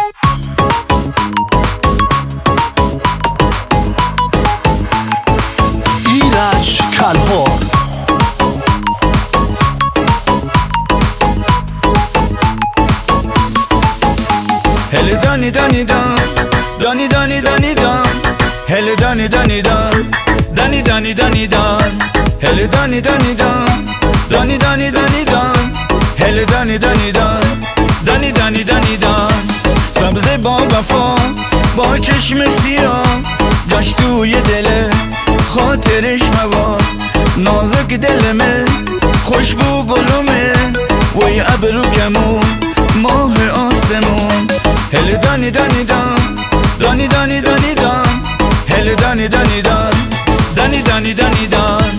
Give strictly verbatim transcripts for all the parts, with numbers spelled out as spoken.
ایرج کلهر هل دانی دانی دان دانی دانی دانی دان هل دانی دانی دان دانی دانی دانی دان هل دانی دانی دان دانی دانی دانی دان هل دانی دانی دان دانی دانی دانی دان سبزه با وفا با چشم سیاه داشت توی دل خاطرش مواد نازک دلمه خوشبو گلومه وی ابرو کمون ماه آسمون هل دانی دانی دان دانی دانی دانی دان هل دانی دانی دان دانی دانی دانی دان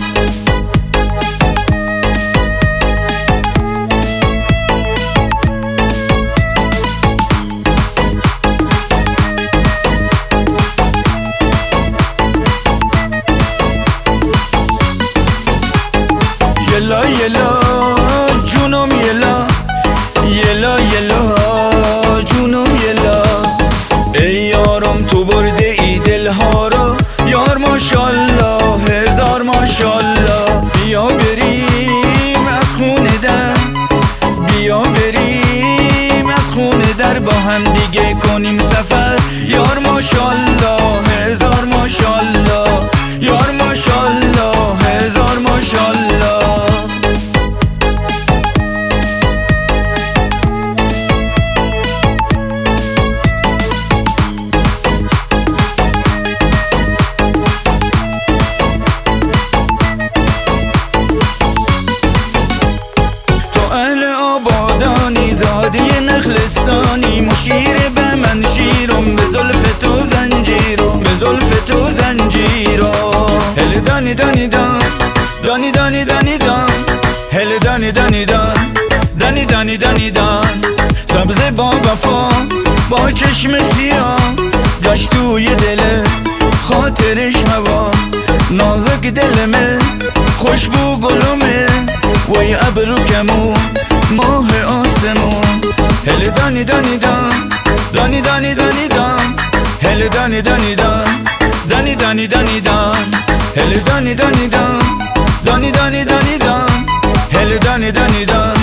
یلا یلا جونم یلا یلا یلا جونم یلا ای یارم تو برده ای دلها رو یار ماشالله هزار ماشالله بیا بریم از خونه در بیا بریم از خونه در با هم دیگه کنیم سفر یار ماشالله هزار ماشالله یار ماشالله هزار ماشالله زادی نخلستانی مشیر به من شیرم به زلف تو زنجیرم به زلف تو زنجیرم هل دانی دانی دان دانی دانی دانی دان هل دانی دانی دان دانی دانی دانی دان سبزه با وفا با چشم سیاه داشت توی دل خاطرش مواد نازک دلمه خوشبو گلومه وی ابرو کمون ماه آسمون هل دانی دانی دان دانی دانی دانی دان هل دانی دانی دان دانی دانی دانی دان هل دانی دانی دان دانی دانی دانی دان هل دانی دانی دان